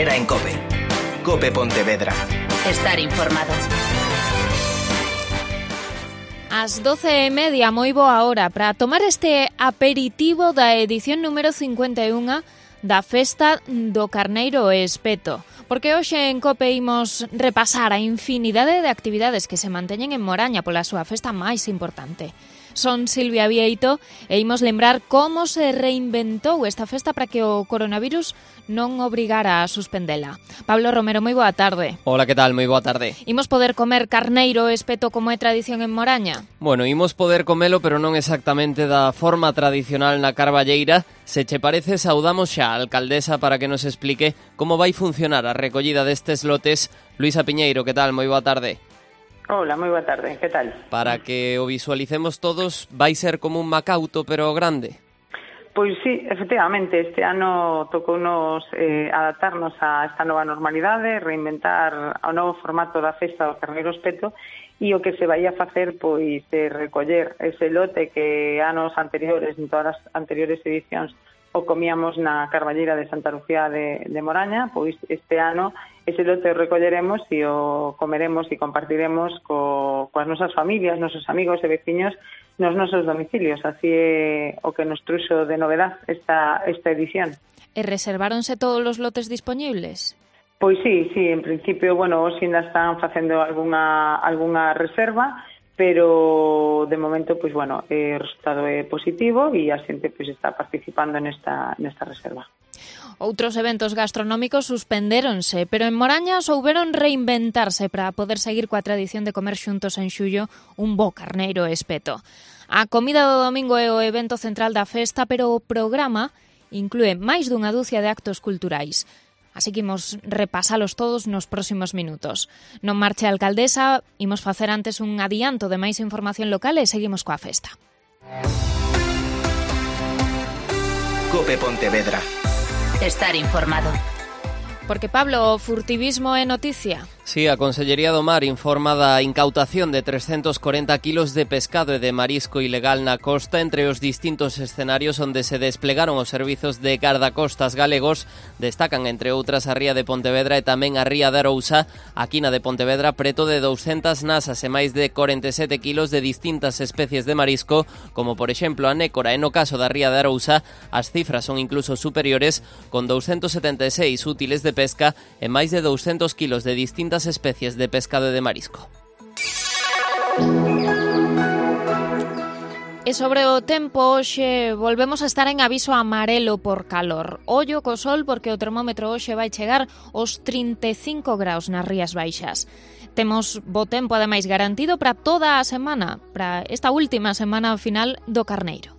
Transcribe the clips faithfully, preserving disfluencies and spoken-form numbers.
carrera en COPE. COPE Pontevedra. Estar informado. As doce e media, moi boa hora para tomar este aperitivo da edición número cincuenta e unha da Festa do Carneiro Espeto. Porque hoxe en COPE imos repasar a infinidade de actividades que se manteñen en Moraña pola súa festa máis importante. Son Silvia Vieito e imos lembrar como se reinventou esta festa para que o coronavirus non obrigara a suspendela. Pablo Romero, moi boa tarde. Hola, que tal? Moi boa tarde. Imos poder comer carneiro espeto como é tradición en Moraña? Bueno, imos poder comelo, pero non exactamente da forma tradicional na carballeira. Se che parece, saudamos xa a alcaldesa para que nos explique como vai funcionar a recollida destes lotes. Luisa Piñeiro, que tal? Moi boa tarde. Hola, moi boa tarde, que tal? Para que o visualicemos todos, vai ser como un macauto, pero grande. Pois sí, efectivamente, este ano tocounos eh, adaptarnos a esta nova normalidade, reinventar o novo formato da festa do Carneiro Espeto, e o que se vai a facer pois é recoller ese lote que anos anteriores, en todas as anteriores edicións, o comíamos na carballeira de Santa Lucía de, de Moraña. Pois este ano ese lote o recolleremos e o comeremos e compartiremos co, coas nosas familias, nosos amigos e veciños nos nosos domicilios. Así é o que nos truxo de novedad esta, esta edición. E reserváronse todos os lotes dispoñibles? Pois sí, sí, en principio, bueno, hoxe ainda están facendo algunha, algunha reserva, pero de momento, pois bueno, o resultado é positivo e a xente pois está participando nesta, nesta reserva. Outros eventos gastronómicos suspendéronse, pero en Moraña souberon reinventarse para poder seguir coa tradición de comer xuntos en xullo un bo carneiro espeto. A comida do domingo é o evento central da festa, pero o programa inclúe máis dunha dúcia de actos culturais. Así que imos repasalos todos nos próximos minutos. Non marche a alcaldesa, imos facer antes un adianto de máis información local e seguimos coa festa. COPE Pontevedra. Estar informado. Porque, Pablo, o furtivismo é noticia? Sí, a Consellería do Mar informa da incautación de trescentos corenta kilos de pescado e de marisco ilegal na costa entre os distintos escenarios onde se desplegaron os servizos de gardacostas galegos. Destacan, entre outras, a ría de Pontevedra e tamén a ría de Arousa. Aquí na de Pontevedra, preto de douscentas nasas e máis de corenta e sete kilos de distintas especies de marisco, como por exemplo a nécora, e no caso da ría de Arousa, as cifras son incluso superiores, con doscientos setenta e seis útiles de pesca e máis de doscientos kilos de distintas especies de pescado e de marisco. E sobre o tempo, hoxe volvemos a estar en aviso amarelo por calor. Ollo co sol porque o termómetro hoxe vai chegar aos trinta e cinco graus nas Rías Baixas. Temos bo tempo, ademais, garantido para toda a semana, para esta última semana final do Carneiro.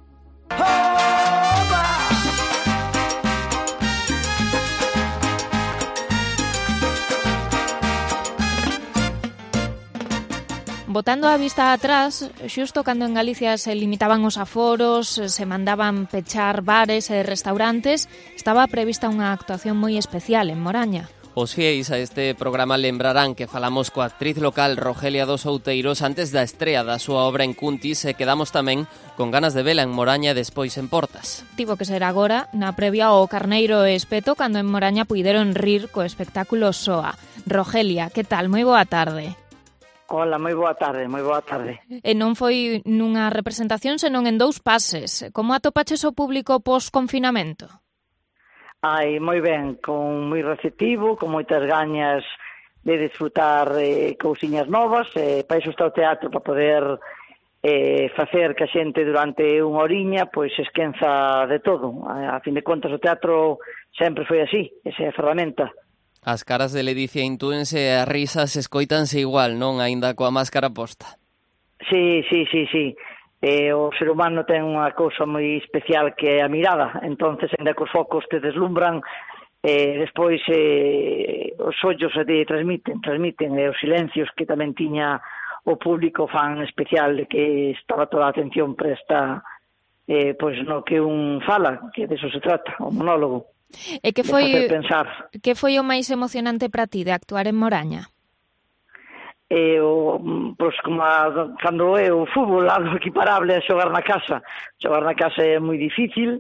Botando a vista atrás, xusto cando en Galicia se limitaban os aforos, se mandaban pechar bares e restaurantes, estaba prevista unha actuación moi especial en Moraña. Os fieis a este programa lembrarán que falamos coa actriz local Rogelia dos Outeiros antes da estrea da súa obra en Cuntis e quedamos tamén con ganas de vela en Moraña e despois en Portas. Tivo que ser agora, na previa ao Carneiro Espeto, cando en Moraña puideron rir co espectáculo Soa. Rogelia, que tal? Moi boa tarde. Hola, moi boa tarde, moi boa tarde. E non foi nunha representación, senón en dous pases. Como atopaches o público pos-confinamento? Ai, moi ben, con moi receptivo, con moitas gañas de disfrutar eh, cousiñas novas, eh, para iso está o teatro, para poder eh, facer que a xente durante unha horiña pois esquenza de todo. A, a fin de contas, o teatro sempre foi así, esa é a ferramenta. As caras de Ledicia intúense e as risas escoítanse igual, non? Aínda coa máscara posta. Sí, sí, sí, sí. Eh, o ser humano ten unha cousa moi especial que é a mirada. Entonces, ainda que os focos te deslumbran, eh, despois eh, os ollos te transmiten, transmiten, e os silencios que tamén tiña o público fan especial, de que estaba toda a atención presta eh, pois no que un fala, que de eso se trata, o monólogo. E que foi que foi o máis emocionante para ti de actuar en Moraña? Eh, o, pois como a, cando é o fútbol, algo equiparable a xogar na casa. Xogar na casa é moi difícil,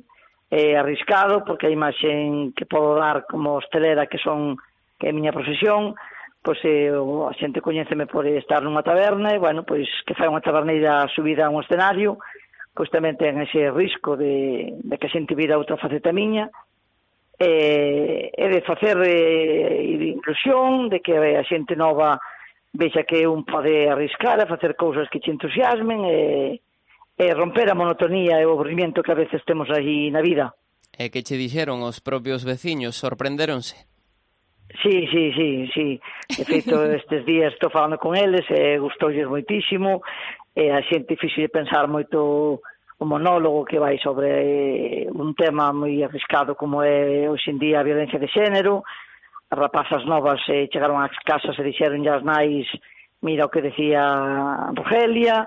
é arriscado, porque a imaxe que podo dar como hostelera, que son que é a miña profesión, pois eh, a xente coñéceme por estar nunha taberna, e, bueno, pois que fai unha taberneira subida a un escenario, pois tamén ten ese risco de, de que a xente vira outra faceta miña, e, e de facer eh, de inclusión, de que a xente nova vexa que un pode arriscar a facer cousas que te entusiasmen e, e romper a monotonía e o aburrimento que a veces temos aí na vida. E que che dixeron os propios veciños? Sorprendéronse? Sí, sí, sí, sí. De feito, estes días estou falando con eles e gustoulles moitísimo, e a xente fixo pensar moito o monólogo que vai sobre un tema moi arriscado como é hoxe en día a violencia de xénero. As rapazas novas eh, chegaron ás casas e dixeron as nais, mira o que decía Rogelia,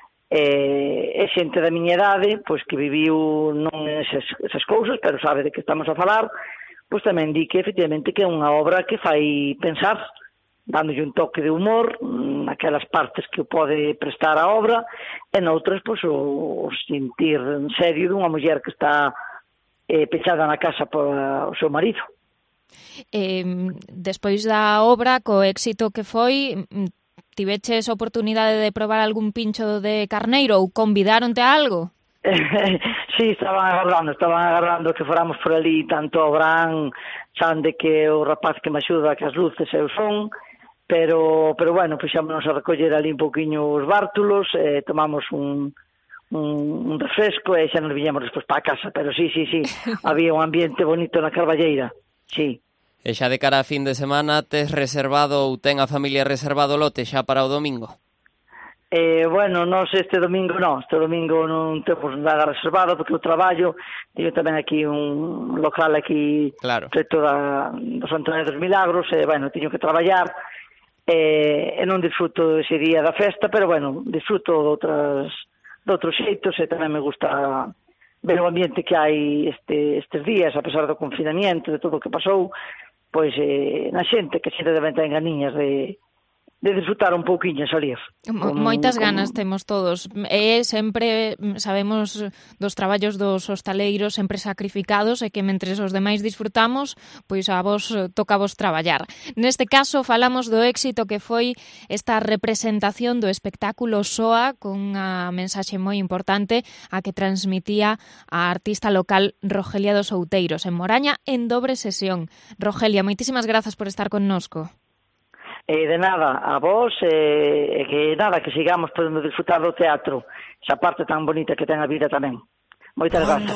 e, e xente da miña idade, pois que viviu non esas, esas cousas, pero sabe de que estamos a falar, pois tamén di que efectivamente que é unha obra que fai pensar, dándolle un toque de humor naquelas partes que o pode prestar a obra, e noutras, pois, o, o sentir en serio dunha muller que está eh, pechada na casa por o seu marido. Eh, despois da obra, co éxito que foi, tiveches oportunidade de probar algún pincho de carneiro ou convidaronte a algo? Sí, estaban agardando, estaban agardando que foramos por ali, tanto o Bran, saben de que o rapaz que me axuda, que as luces eu son, pero, pero bueno, fixámonos a recoller ali un poquinho os bártulos, eh, tomamos un, un, un refresco e xa nos viñamos despois para a casa, pero sí, sí, sí, había un ambiente bonito na Carballeira, sí. E xa de cara a fin de semana, tes reservado ou ten a familia reservado lote xa para o domingo? Eh, bueno, nós este domingo non, este domingo non temos nada reservado porque o traballo, teño tamén aquí un local aquí claro. preto da, do Santuario dos Milagros, e, bueno, teño que traballar, e, e non disfruto ese día da festa, pero, bueno, disfruto de outras, de outros xeitos, e tamén me gusta ver o ambiente que hai este, estes días, a pesar do confinamiento, de todo o que pasou, pois eh, na xente, que xente tamén ten ganiñas de, de disfrutar un pouquiño, salir. Con, Moitas ganas con... temos todos. E sempre sabemos dos traballos dos hostaleiros sempre sacrificados e que mentres os demais disfrutamos, pois a vos toca vos traballar. Neste caso falamos do éxito que foi esta representación do espectáculo Soa, con unha mensaxe moi importante a que transmitía a artista local Rogelia dos Outeiros en Moraña en dobre sesión. Rogelia, moitísimas grazas por estar connosco. Eh, de nada, a vos, e eh, que nada, que sigamos podendo disfrutar do teatro, esa parte tan bonita que ten a vida tamén. Moitas grazas.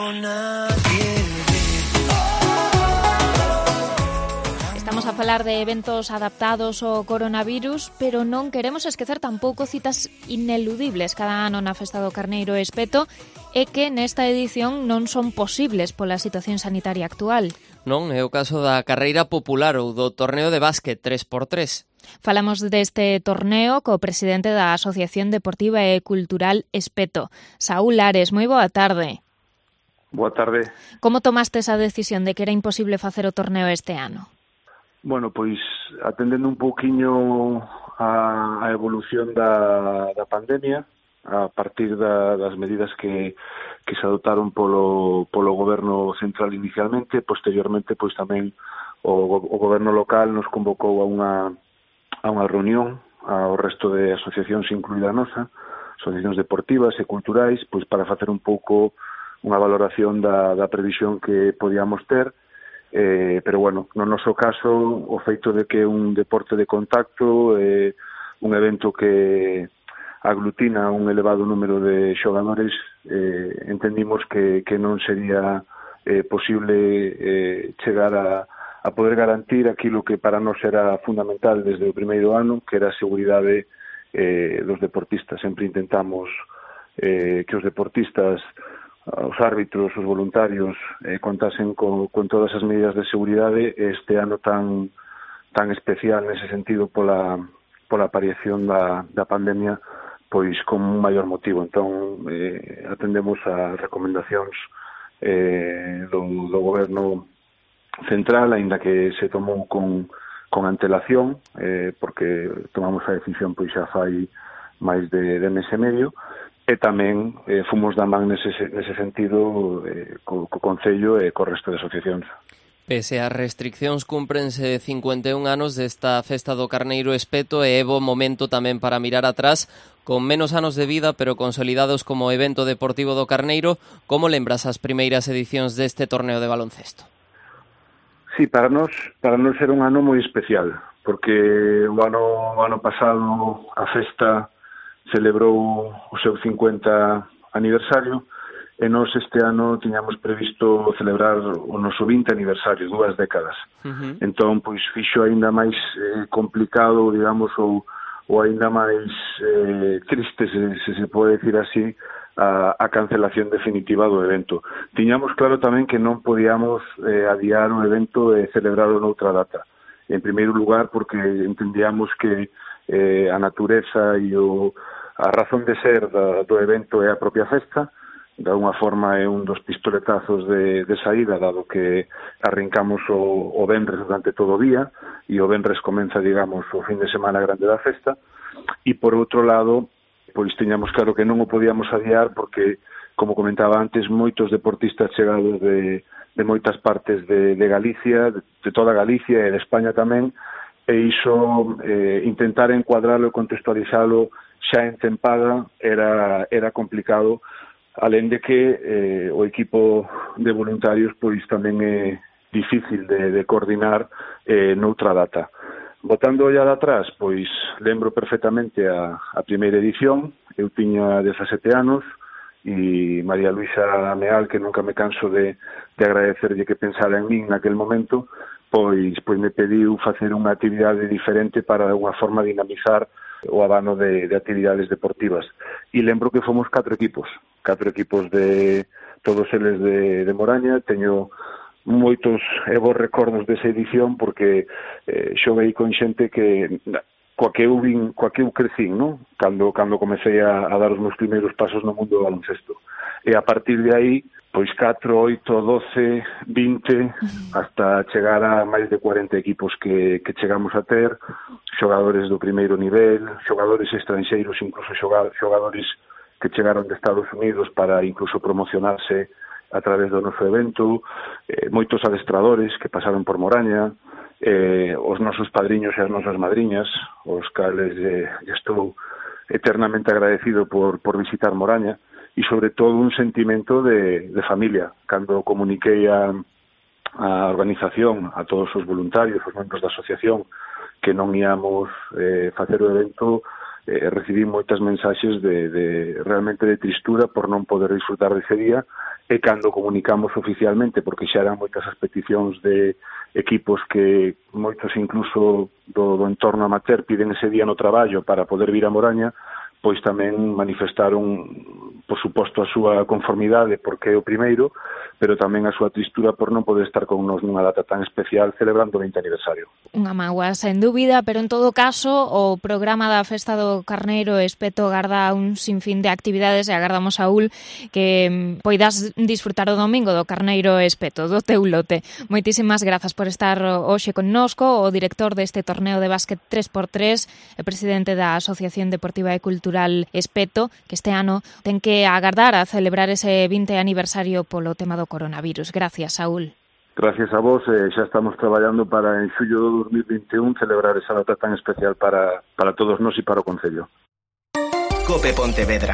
Estamos a falar de eventos adaptados ao coronavirus, pero non queremos esquecer tampouco citas ineludibles cada ano na Festa do Carneiro e Espeto, e que nesta edición non son posibles pola situación sanitaria actual. Non, é o caso da carreira popular ou do torneo de básquet tres por tres. Falamos deste torneo co presidente da Asociación Deportiva e Cultural Espeto, Saúl Ares. Moi boa tarde. Boa tarde. Como tomaste esa decisión de que era imposible facer o torneo este ano? Bueno, pois atendendo un pouquiño a, a evolución da, da pandemia, a partir da, das medidas que, que se adotaron polo, polo goberno central inicialmente, posteriormente pois tamén o, o goberno local nos convocou a unha a unha reunión ao resto de asociacións, incluída a nosa, asociacións deportivas e culturais, pois para facer un pouco unha valoración da, da previsión que podíamos ter, eh, pero bueno, no noso caso, o feito de que un deporte de contacto, eh, un evento que aglutina un elevado número de xogadores, eh, entendimos que, que non sería eh, posible eh, chegar a a poder garantir aquilo que para nós era fundamental desde o primeiro ano, que era a seguridade eh, dos deportistas. Sempre intentamos eh, que os deportistas, os árbitros, os voluntarios, eh, contasen con, con todas as medidas de seguridade. Este ano tan tan especial nese sentido pola, pola aparición da, da pandemia, pois con un maior motivo. Entón, eh, atendemos as recomendacións eh, do, do goberno central, aínda que se tomou con, con antelación, eh, porque tomamos a decisión pois xa fai máis de, de mes e medio, e tamén eh, fomos da man nese, nese sentido eh, co, co Concello e co resto de asociacións. Pese ás restriccións, cúmprense cincuenta e un anos desta festa do Carneiro Espeto e é bo momento tamén para mirar atrás, con menos anos de vida, pero consolidados como evento deportivo do Carneiro. Como lembras as primeiras edicións deste torneo de baloncesto? Sí, para nós, para nós era un ano moi especial, porque o ano, o ano pasado a festa celebrou o seu cincuenta aniversario, e nós este ano tiñamos previsto celebrar o noso vinte aniversario, dúas décadas. Uh-huh. Entón, pois, fixo aínda máis eh, complicado, digamos, ou, ou aínda máis eh, triste, se, se se pode decir así, a, a cancelación definitiva do evento. Tiñamos claro tamén que non podíamos eh, adiar o evento e celebrarlo noutra data. En primeiro lugar, porque entendíamos que eh, a natureza e o, a razón de ser da, do evento é a propia festa. De alguna forma é un dos pistoletazos de, de saída, dado que arrancamos o, o venres durante todo o día, e o venres comeza, digamos, o fin de semana grande da festa, e por outro lado, pois tiñamos claro que non o podíamos adiar, porque, como comentaba antes, moitos deportistas chegados de, de moitas partes de, de Galicia, de, de toda Galicia e de España tamén, e iso, eh, intentar encuadralo e contextualizalo xa en tempada era, era complicado, alén de que eh, o equipo de voluntarios pois tamén é difícil de, de coordinar eh, noutra data. Botando ya de atrás, pois lembro perfectamente a, a primeira edición. Eu tiña dezasete anos e María Luisa Meal, que nunca me canso de, de agradecerlle que pensara en min naquel momento, pois, pois me pediu facer unha actividade diferente para de alguna forma dinamizar o abano de, de actividades deportivas. E lembro que fomos catro equipos, catro equipos de todos eles de, de Moraña. Teño moitos e bons recordos desa edición, porque eh, xoguei con xente que coa que eu vin, coa que eu crecín, non? Cando, cando comecei a, a dar os meus primeiros pasos no mundo do baloncesto. E a partir de aí, pois catro, oito, doce, vinte, hasta chegar a máis de cuarenta equipos que, que chegamos a ter, xogadores do primeiro nivel, xogadores estranxeiros, incluso xogadores que chegaron de Estados Unidos para incluso promocionarse a través do noso evento, eh, moitos adestradores que pasaron por Moraña, eh, os nosos padriños e as nosas madriñas, os cales eh, estou eternamente agradecido por, por visitar Moraña, e sobre todo un sentimento de, de familia. Cando comuniquei a, a organización, a todos os voluntarios, os membros da asociación, que non íamos eh, facer o evento, eh, recibí moitas mensaxes de, de realmente de tristura por non poder disfrutar dese día, e cando comunicamos oficialmente, porque xa eran moitas as peticións de equipos que moitos incluso do, do entorno amateur piden ese día no traballo para poder vir a Moraña, pois tamén manifestaron, por suposto, a súa conformidade porque é o primeiro, pero tamén a súa tristura por non poder estar con nos nunha data tan especial celebrando o vinte aniversario. Unha mágoa, sen dúbida, pero en todo caso o programa da Festa do Carneiro Espeto garda un sinfín de actividades e agardamos, Saúl, que poidas disfrutar o domingo do Carneiro Espeto, do teu lote. Moitísimas grazas por estar hoxe connosco, o director deste torneo de básquet tres por tres, e presidente da Asociación Deportiva e Cultural Espeto, que este ano ten que agardar a celebrar ese vinte aniversario polo tema do coronavirus. Gracias, Saúl. Gracias a vos, eh, xa estamos traballando para en xullo do dos mil vinte e un celebrar esa data tan especial para, para todos nós e para o Concello. Cope Pontevedra.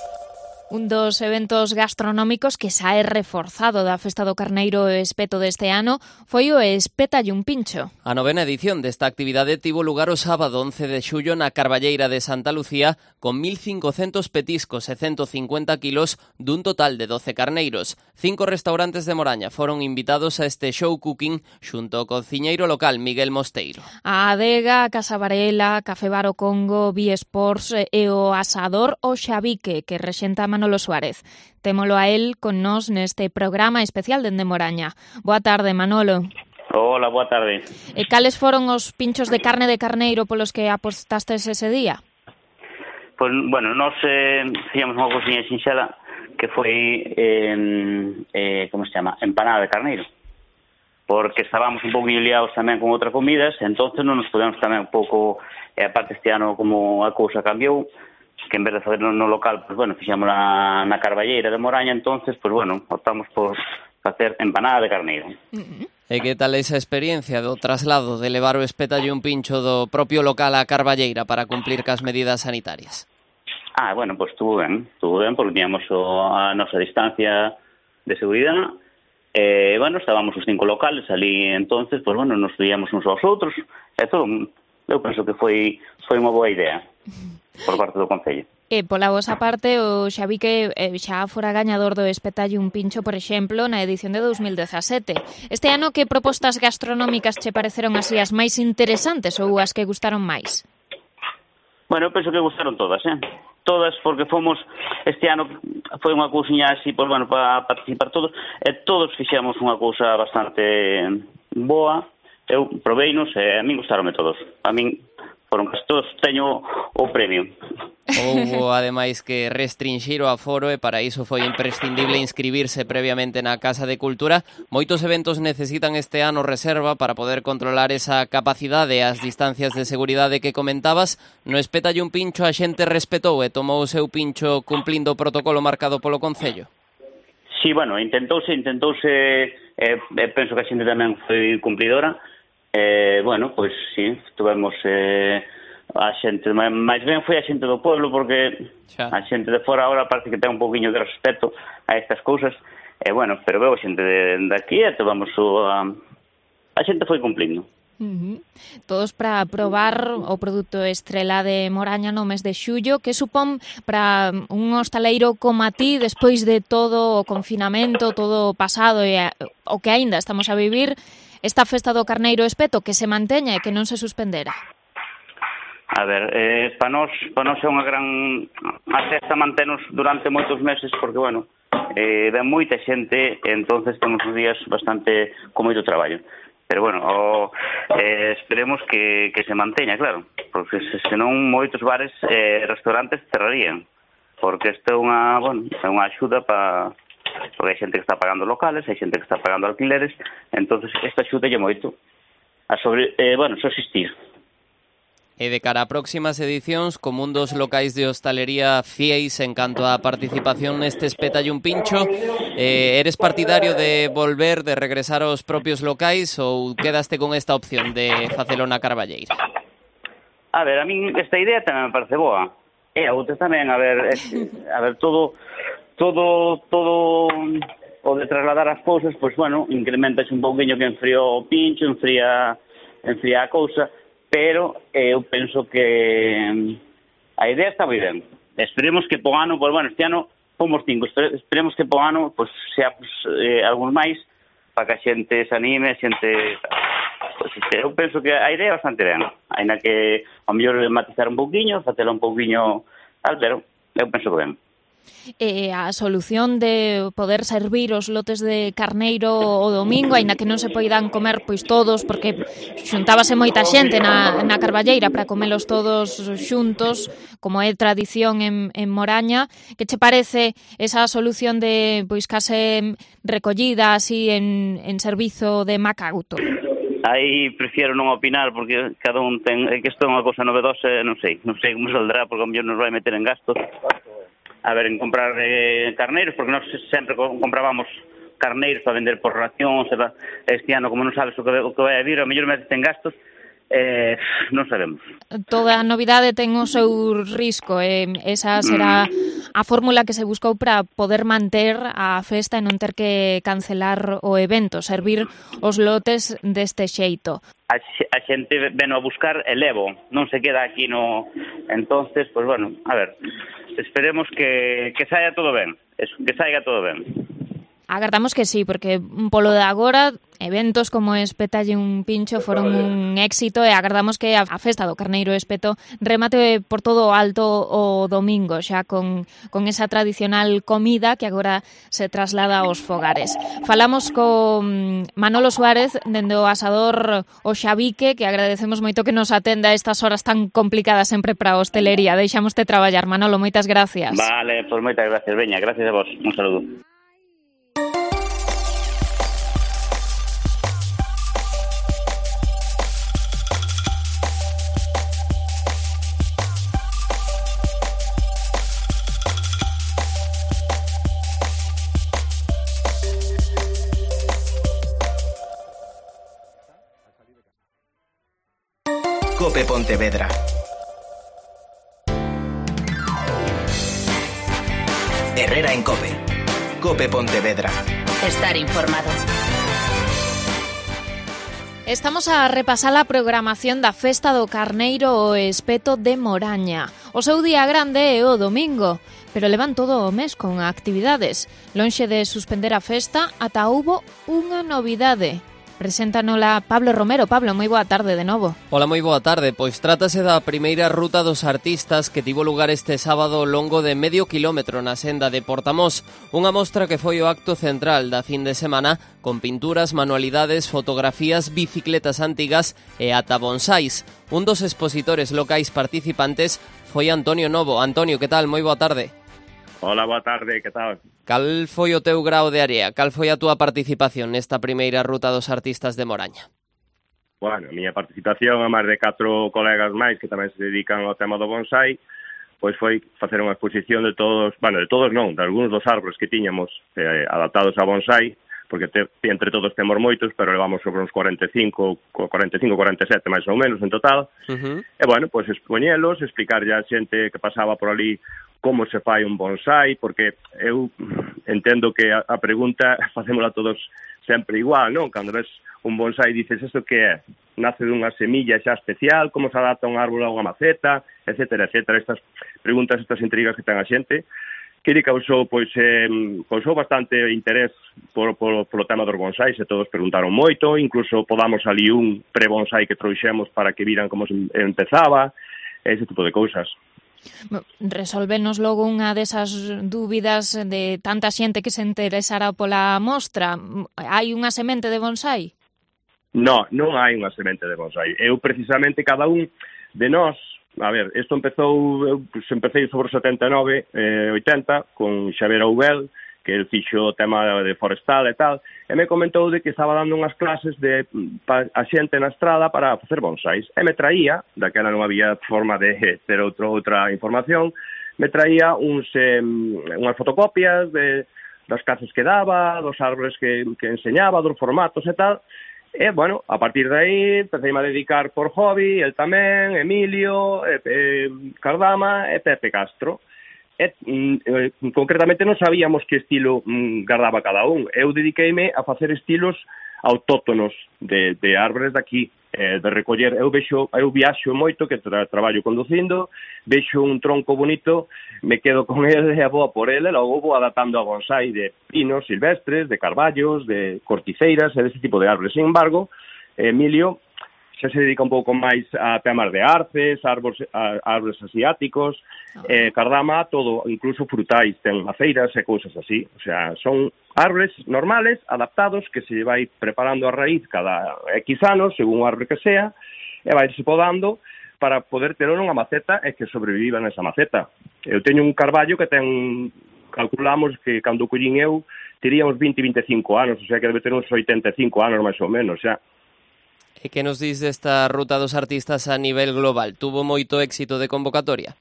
Un dos eventos gastronómicos que sae reforzado da Festa do Carneiro Espeto deste ano foi o Espétalle un pincho. A novena edición desta actividade tivo lugar o sábado once de xullo na Carballeira de Santa Lucía con mil cincocentos petiscos e ciento cincuenta kilos dun total de doce carneiros. Cinco restaurantes de Moraña foron invitados a este show cooking xunto ao cociñeiro local Miguel Mosteiro. A Adega, a Casa Varela, Café Bar o Congo, Biesports e o Asador o Xavique, que rexenta Manolo Suárez. Témolo a él con nós neste programa especial dende Moraña. Boa tarde, Manolo. Hola, boa tarde. E cales foron os pinchos de carne de carneiro polos que apostastes ese día? Pois, bueno, nós eh, fixemos unha cociña sinxela que foi, eh, eh, como se chama, empanada de carneiro. Porque estábamos un pouco liados tamén con outras comidas, entonces non nos podemos tamén un pouco, e aparte este ano como a cousa cambiou, que en vez de facer no, no local, pois, bueno, fixamos na, na Carballeira de Moraña, entonces, pois, bueno, optamos por facer empanada de carneiro. Uh-huh. E que tal esa experiencia do traslado de levar o espetalle un pincho do propio local a Carballeira para cumplir cas medidas sanitarias? Ah, bueno, pois estuvo ben, estuvo ben, porque teníamos o, a nosa distancia de seguridade. Eh, bueno, estábamos os cinco locales ali, entonces, pues bueno, nos veíamos uns aos outros, e todo, eu penso que foi foi unha boa idea por parte do Concello. E pola vosa parte, o Xavi que eh, xa fora gañador do espetalle un pincho, por exemplo, na edición de dos mil dezasete. Este ano, que propostas gastronómicas che pareceron así as máis interesantes ou as que gustaron máis? Bueno, penso que gustaron todas, eh? Todas, porque fomos, este ano foi unha cousiña así, pois, bueno, para participar todos, e todos fixemos unha cousa bastante boa. Eu proveinos e a min gustaronme todos. A min foron casi todos, teño o premio. Houbo, ademais, que restringir o aforo e para iso foi imprescindible inscribirse previamente na Casa de Cultura. Moitos eventos necesitan este ano reserva para poder controlar esa capacidade e as distancias de seguridade que comentabas. No espetalle un pincho a xente respetou e tomou o seu pincho cumplindo o protocolo marcado polo Concello? Sí, bueno, intentouse, intentouse, eh, penso que a xente tamén foi cumplidora. Eh, bueno, pois sí, tuvemos... Eh, a xente, máis ben foi a xente do pueblo, porque xa. A xente de fora agora parece que ten un pouquiño de respeto a estas cousas, e bueno, pero veo a xente de, de aquí e tomamos o, a, a xente foi cumplindo. Uh-huh. Todos para probar o produto estrela de Moraña no mes de xullo. Que supón para un hostaleiro como a ti, despois de todo o confinamento, todo o pasado e a, o que aínda estamos a vivir, esta festa do Carneiro Espeto, que se manteña e que non se suspendera? A ver, eh, para nós, para nós é unha gran... A festa mantenos durante moitos meses, porque, bueno, eh, ven moita xente, e entonces temos uns días bastante con moito traballo. Pero, bueno, o, eh, esperemos que, que se manteña, claro, porque se, senón moitos bares e eh, restaurantes cerrarían, porque isto é unha, bueno, é unha axuda para... Porque hai xente que está pagando locales, hai xente que está pagando alquileres, entonces esta axuda lle moito a sobre, eh, bueno, subsistir. E de cara a próximas edicións, como un dos locais de hostalería fieis en canto á participación neste espetalle un pincho, eh, eres partidario de volver, de regresar aos propios locais, ou quedaste con esta opción de facelo na Carballeira? A ver, a min esta idea tamén me parece boa. E a outra tamén, a ver, a ver, todo, todo, todo o de trasladar as cousas, pois, bueno, incrementas un pouquinho que enfrió o pincho, enfría, enfría a cousa, pero eu penso que a idea está moi ben. Esperemos que po ano, pois, bueno, este ano fomos cinco, esperemos que po ano, pois, sea pues, eh, algún máis, para que a xente se anime, a xente... Pois, eu penso que a idea é bastante ben, ainda que ao mellor matizar un pouquiño, facela un pouquiño tal, pero eu penso que ben. E a solución de poder servir os lotes de carneiro o domingo, aínda que non se poidan comer pois todos, porque xuntábase moita xente na, na Carballeira para comelos todos xuntos, como é tradición en, en Moraña. Que che parece esa solución de pois case recollida así en, en servizo de Macauto? Aí prefiero non opinar, porque cada un ten... É que isto é unha cosa novedosa, non sei, non sei como saldrá, porque a mellor nos vai meter en gastos. A ver, en comprar eh, carneiros, porque nós sempre comprábamos carneiros para vender por racións, este ano, como non sabes o que, o que vai a vir, a mellor metes en gastos, eh, non sabemos. Toda a novidade ten o seu risco, e esa será a fórmula que se buscou para poder manter a festa e non ter que cancelar o evento, servir os lotes deste xeito. A, a xente ven a buscar e levo, non se queda aquí no... Entonces, pues bueno, a ver... Esperemos que, que saia todo ben, que saia todo ben. Agardamos que sí, porque polo de agora eventos como Espetalle un pincho foron un éxito, e agardamos que a festa do Carneiro Espeto remate por todo o alto o domingo, xa con, con esa tradicional comida que agora se traslada aos fogares. Falamos con Manolo Suárez dende o asador O Xavique, que agradecemos moito que nos atenda a estas horas tan complicadas sempre para a hostelería. Deixámoste traballar, Manolo, moitas gracias. Vale, pois moitas gracias, veña, gracias a vos, un saludo. Cope Pontevedra. Herrera en Cope. Cope Pontevedra. Estar informado. Estamos a repasar a programación da Festa do Carneiro o Espeto de Moraña. O seu día grande é o domingo, pero levan todo o mes con actividades. Lonxe de suspender a festa, ata houbo unha novidade. Preséntanola Pablo Romero. Pablo, moi boa tarde de novo. Hola, moi boa tarde. Pois trátase da primeira ruta dos artistas que tivo lugar este sábado ao longo de medio quilómetro na senda de Portamós. Unha mostra que foi o acto central da fin de semana con pinturas, manualidades, fotografías, bicicletas antigas e ata bonsáis. Un dos expositores locais participantes foi Antonio Novo. Antonio, que tal? Moi boa tarde. Hola, boa tarde, que tal? Cal foi o teu grao de area? Cal foi a túa participación nesta primeira ruta dos artistas de Moraña? Bueno, a miña participación, a máis de catro colegas máis que tamén se dedican ao tema do bonsai, pois foi facer unha exposición de todos, bueno, de todos non, de algúns dos árbores que tiñamos eh, adaptados a bonsai, porque te, entre todos temos moitos, pero levamos sobre uns cuarenta e cinco, cuarenta e cinco, cuarenta e sete máis ou menos en total. Uh-huh. E, bueno, pois expoñelos, explicarlle a xente que pasaba por ali como se fai un bonsai, porque eu entendo que a, a pregunta facémola todos sempre igual, non? Cando ves un bonsai dices, isto que é? Nace dunha semilla xa especial, como se adapta un árbol a unha maceta, etcétera, etcétera. Estas preguntas, estas intrigas que ten a xente, que lle causou, pois, eh, causou bastante interés por, por, por o tema dos bonsais, e todos preguntaron moito, incluso podamos ali un pre-bonsai que trouxemos para que viran como se empezaba, ese tipo de cousas. Resolvenos logo unha desas dúbidas de tanta xente que se interesará pola mostra. Hai unha semente de bonsai? No, non hai unha semente de bonsai. Eu, precisamente, cada un de nós, a ver, isto empezou, eu pues, empecé sobre os setenta e nove, eh, oitenta, con Xavier Aubel, que el fixo o tema de forestal e tal, e me comentou de que estaba dando unhas clases de pa, a xente na estrada para facer bonsais. E me traía, daquela non había forma de ter outro, outra información, me traía uns, eh, unhas fotocopias de, das clases que daba, dos árbores que, que enseñaba, dos formatos e tal. E, bueno, a partir de aí, empecéme a dedicar por hobby, el tamén, Emilio, e, e, Cardama e Pepe Castro. E, eh, concretamente non sabíamos que estilo mm, gardaba cada un. Eu dediqueime a facer estilos autóctonos de, de árbores daqui, eh, de recoller. Eu vexo, eu viaxo moito, que tra, traballo conducindo, vexo un tronco bonito, me quedo con ele e vou por ele, logo vou adaptando a bonsai de pinos silvestres, de carballos, de corticeiras e dese tipo de árbores. Sin embargo, Emilio xa se dedica un pouco máis a temas de arces, árbores, árbores asiáticos, oh. eh, Cardama, todo, incluso frutais, ten maceiras e cousas así. O sea, son árbores normales, adaptados, que se vai preparando a raíz cada X anos, según o árbore que sea, e vai se podando para poder ter unha maceta e que sobreviva nesa maceta. Eu teño un carballo que ten, calculamos que cando collín eu, tería uns vinte, vinte e cinco anos, o sea que debe ter uns oitenta e cinco anos máis ou menos, xa. E que nos dis desta ruta dos artistas a nivel global? Tuvo moito éxito de convocatoria?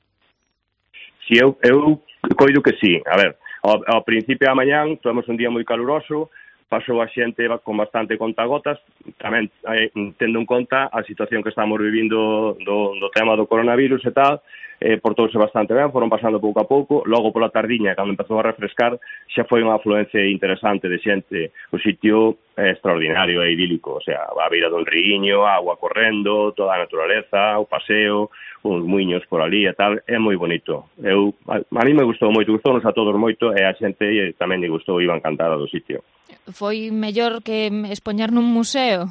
Si, eu, eu coido que sí. A ver, ao, ao principio da mañán tuvemos un día moi caluroso, pasou a xente con bastante contagotas, tamén eh, tendo en conta a situación que estamos vivindo do, do tema do coronavirus e tal, eh, portouse bastante ben, foron pasando pouco a pouco, logo pola tardiña, cando empezou a refrescar, xa foi unha afluencia interesante de xente, o sitio é extraordinario e idílico, o sea, a beira dun riiño, agua correndo, toda a naturaleza, o paseo, uns muiños por ali e tal, é moi bonito. Eu, a, a mí me gustou moito, gustounos a todos moito, e a xente tamén me gustou, iba encantada do sitio. Foi mellor que expoñer nun museo?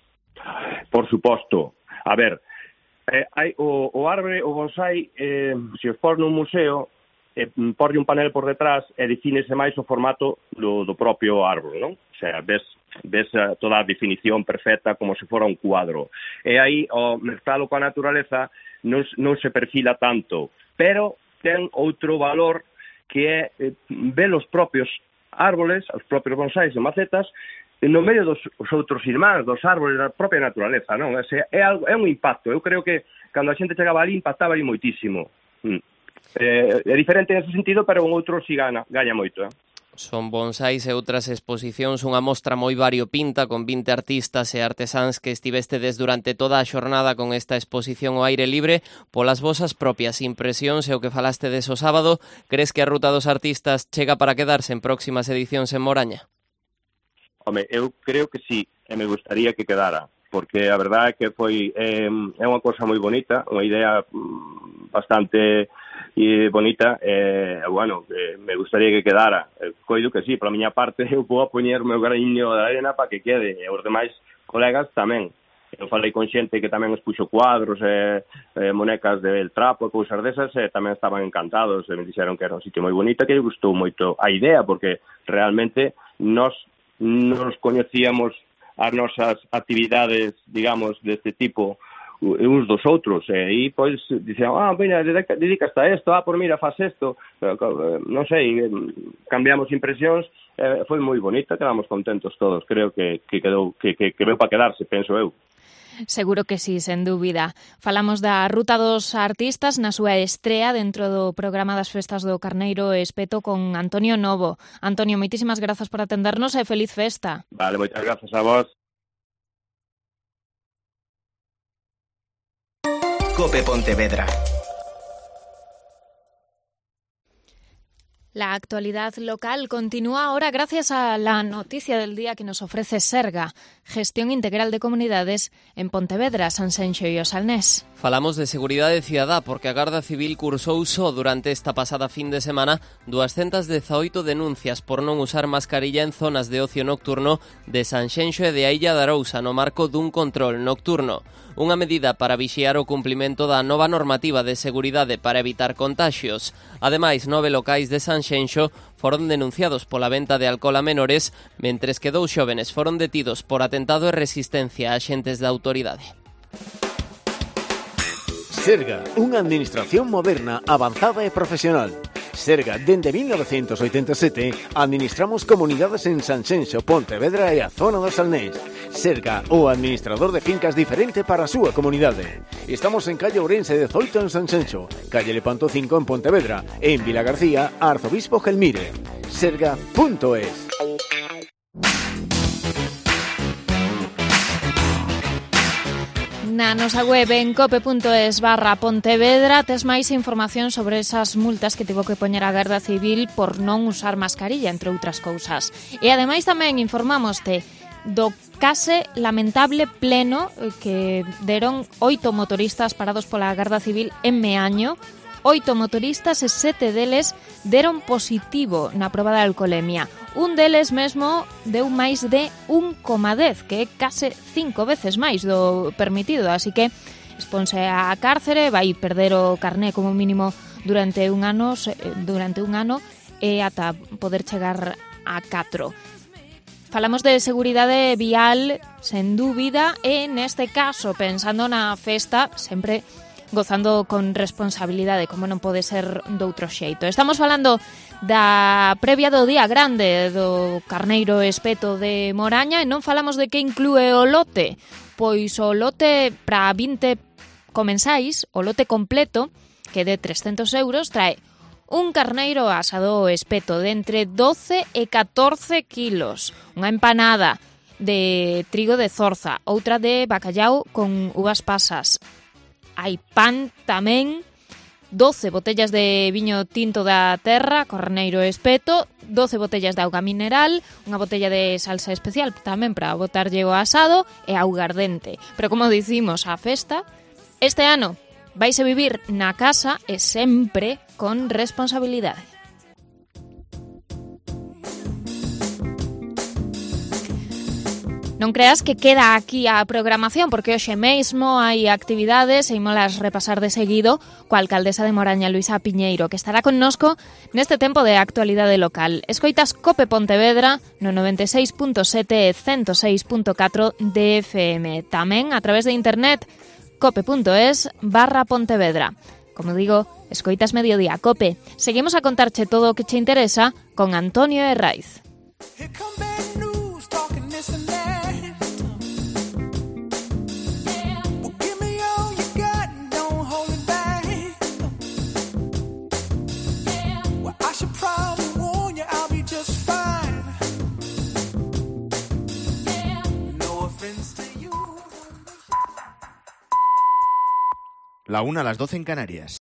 Por suposto. A ver, eh, hai o, o árbore, o bonsai, eh, se os pon nun museo, eh, porlle un panel por detrás e defínese máis o formato do, do propio árbore, non? O sea, ves, ves toda a definición perfecta como se fora un cuadro. E aí, o mezclalo coa naturaleza, non, non se perfila tanto, pero ten outro valor que é eh, ver os propios árboles, os propios bonsais e macetas, no medio dos os outros irmáns, dos árboles, da propia naturaleza, non? Ese, é, algo, é un impacto. Eu creo que cando a xente chegaba ali, impactaba ali moitísimo. Mm. Eh, é diferente nesse sentido, pero un outro si gana, gaña moito, eh? Son bonsais e outras exposicións, unha mostra moi variopinta con vinte artistas e artesáns que estivestedes durante toda a xornada con esta exposición ao aire libre. Polas vosas propias impresións e o que falastedes o sábado, crees que a Ruta dos Artistas chega para quedarse en próximas edicións en Moraña? Home, eu creo que sí, e me gustaría que quedara, porque a verdade é que foi eh, é unha cosa moi bonita, unha idea bastante e bonita, e, eh, bueno, eh, me gustaría que quedara. Eh, coido que sí, pola miña parte, eu vou a poñer o meu graniño de arena para que quede, e os demais colegas tamén. Eu falei con xente que tamén expuxo cuadros e eh, monecas de trapo e cousas desas, e tamén estaban encantados, e me dixeron que era un sitio moi bonito, que lle gustou moito a idea, porque realmente nós nos coñecíamos as nosas actividades, digamos, deste tipo, uns dos outros, e aí, pois, dicían, ah, mira, dedícaste a isto, ah, por mira, faz isto, non sei, cambiamos impresións, eh, foi moi bonita, quedamos contentos todos, creo que, que quedou, que, que, que veu para quedarse, penso eu. Seguro que sí, sen dúbida. Falamos da Ruta dos Artistas na súa estrea dentro do programa das Festas do Carneiro e Espeto con Antonio Novo. Antonio, moitísimas grazas por atendernos e feliz festa. Vale, moitas grazas a vos. COPE Pontevedra. La actualidad local continúa ahora gracias a la noticia del día que nos ofrece Serga, Gestión Integral de Comunidades en Pontevedra, Sanxenxo e o Salnés. Falamos de seguridade cidadá porque a Garda Civil cursou só durante esta pasada fin de semana doscientas dezaoito denuncias por non usar mascarilla en zonas de ocio nocturno de Sanxenxo e de a Illa de Arousa no marco dun control nocturno. Unha medida para vixiar o cumplimento da nova normativa de seguridade para evitar contaxios. Ademais, nove locais de Sanxenxo foron denunciados pola venta de alcohol a menores, mentres que dous xóvenes foron detidos por atentado e resistencia a axentes da autoridade. Serga, unha administración moderna, avanzada e profesional. Serga, dende mil novecentos oitenta e sete, administramos comunidades en Sanxenxo, Pontevedra e a zona do Salnés. Serga, o administrador de fincas diferente para a súa comunidade. Estamos en calle Ourense dezoito en Sanxenxo, calle Lepanto cinco en Pontevedra e en Vila García, Arzobispo Gelmire. Serga punto es. Na nosa web en cope punto es barra Pontevedra tes máis información sobre esas multas que tivo que poñer a Garda Civil por non usar mascarilla, entre outras cousas. E ademais tamén informámoste do case lamentable pleno que deron oito motoristas parados pola Garda Civil en Meaño. Oito motoristas e sete deles deron positivo na proba de alcoholemia. Un deles mesmo deu máis de un coma dez, que é case cinco veces máis do permitido, así que exponse a cárcere, vai perder o carné como mínimo durante un ano, durante un ano e ata poder chegar a catro. Falamos de seguridade vial, sen dúbida, e neste caso, pensando na festa, sempre gozando con responsabilidade, como non pode ser doutro xeito. Estamos falando da previa do Día Grande do Carneiro Espeto de Moraña e non falamos de que inclúe o lote, pois o lote para vinte comensais, o lote completo, que de trescentos euros, trae un carneiro asado espeto de entre doce e catorce kilos, unha empanada de trigo de zorza, outra de bacallau con uvas pasas. Hai pan tamén, doce botellas de viño tinto da terra, Carneiro Espeto, doce botellas de auga mineral, unha botella de salsa especial tamén para botarlle o asado e augardente. Pero como dicimos, a festa, este ano vais a vivir na casa e sempre con responsabilidade. Non creas que queda aquí a programación, porque hoxe mesmo hai actividades e imolas repasar de seguido coa alcaldesa de Moraña, Luisa Piñeiro, que estará connosco neste tempo de actualidade local. Escoitas Cope Pontevedra no noventa e seis punto sete e ciento seis punto catro de F M. Tamén a través de internet cope punto es barra Pontevedra. Como digo, escoitas Mediodía Cope. Seguimos a contarche todo o que che interesa con Antonio Herraiz. Just La una a las doce en Canarias.